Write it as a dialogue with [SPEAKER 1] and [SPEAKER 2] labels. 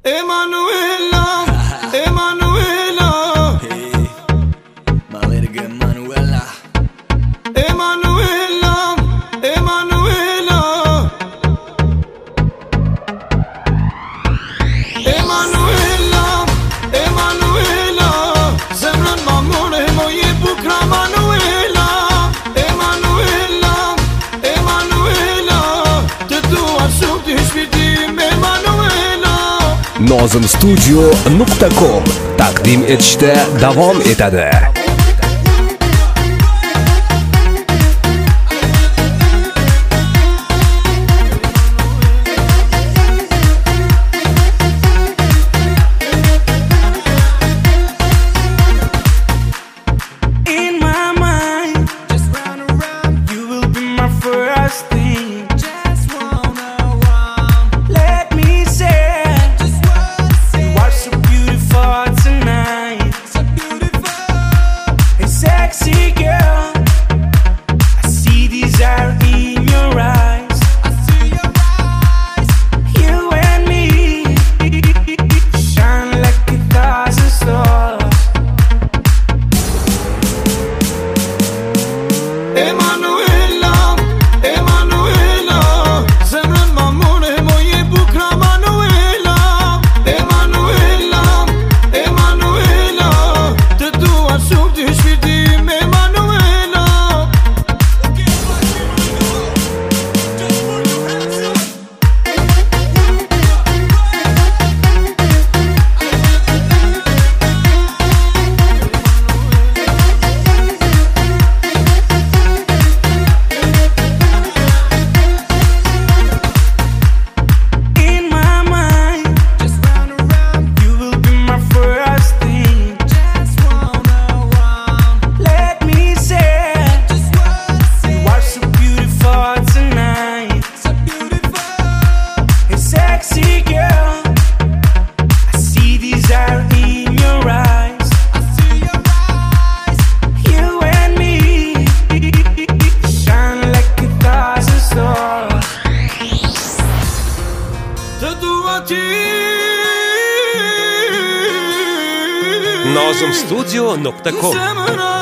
[SPEAKER 1] Emanuela, Emanuela,
[SPEAKER 2] Hey, my little girl Manuela.
[SPEAKER 1] Emanuela, Emanuela, Emanuela, Emanuela, zemrën ma more moje bukra Manuela, Emanuela, Emanuela, të dua shumë të shpirtim Emanuela.
[SPEAKER 3] Nozimstudio.com taqdim etishda davom etadi.
[SPEAKER 1] In my mind, just round around, you will be my first thing. Just wanna let me say, just wanna say, you are so beautiful tonight. So beautiful, a sexy girl. I see desire in your eyes. I see your eyes. You and me shine like 1,000 stars. Emanuela, Emanuela, zemrën ma more moje bukra Manuela. Emanuela, Emanuela, të dua shumë të shpirtim Emanuela. In my mind, just round around, you will be my first thing. Just wanna let me say, just wanna say, you are so beautiful tonight. So beautiful, a sexy girl. I see desire in your eyes. I see your eyes. You and me shine like 1,000 stars. Të dua ti.
[SPEAKER 3] Nozimstudio.com